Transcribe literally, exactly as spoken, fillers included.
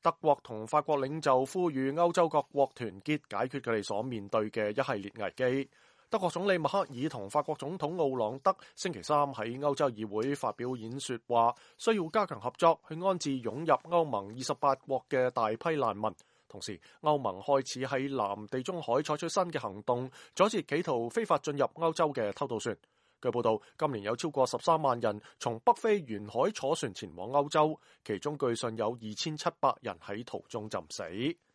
德國同法國領袖呼籲歐洲各國團結解決佢哋所面對嘅一系列危機。德國總理默克爾同法國總統奧朗德星期三喺歐洲議會發表演說，話需要加強合作去安置湧入歐盟二十八國嘅大批難民。同時，歐盟開始喺南地中海採取新嘅行動，阻截企圖非法進入歐洲嘅偷渡船。據報道，今年有超過十三萬人從北非沿海坐船前往歐洲，其中據信有二千七百人喺途中浸死。